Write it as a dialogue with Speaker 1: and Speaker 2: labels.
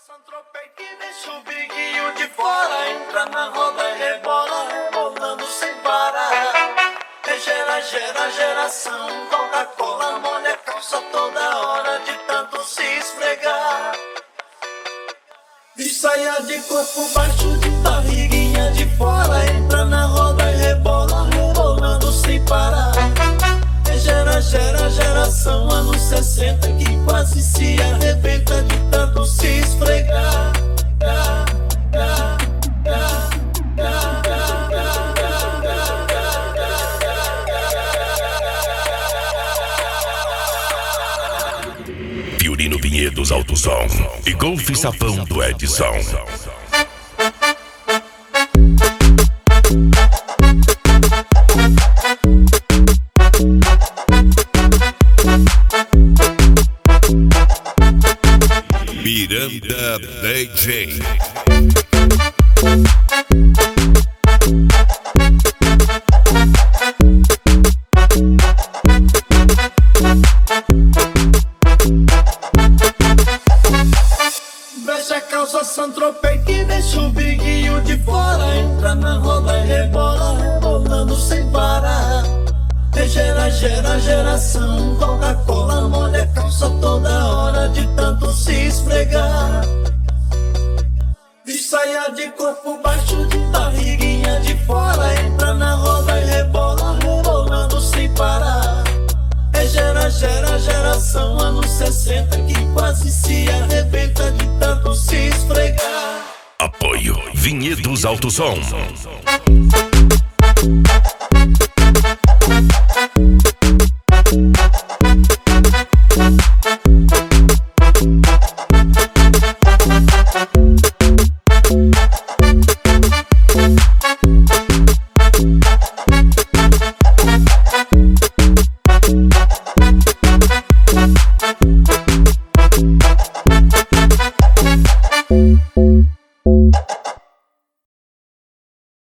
Speaker 1: Santropei que deixa o biguinho de fora. Entra na roda e rebola, rebolando sem parar. Gera, geração. Coca-Cola molha a calça toda hora de tanto se esfregar. De saia de corpo baixo, de barriguinha de fora. Entra na roda e rebola, rebolando sem parar. Gera, geração. Anos 60 que quase se arrebenta de tanto se esfregar.
Speaker 2: Fiorino Vinhedos Alto Som e Golf Sapão do Edson. Miranda DJ.
Speaker 1: Veste a calça Santropei que deixa o biguinho de fora. Entra na roda e rebola, rebolando sem parar. Gera, geração. Coca-Cola molha a calça toda hora de tanto se esfregar. De saia de corpo baixo, de barriguinha de fora. Entra na roda e rebola, rebolando sem parar. Gera, geração. Anos 60 que quase se arrebenta de tanto se esfregar.
Speaker 2: Apoio Vinhedos Alto Som.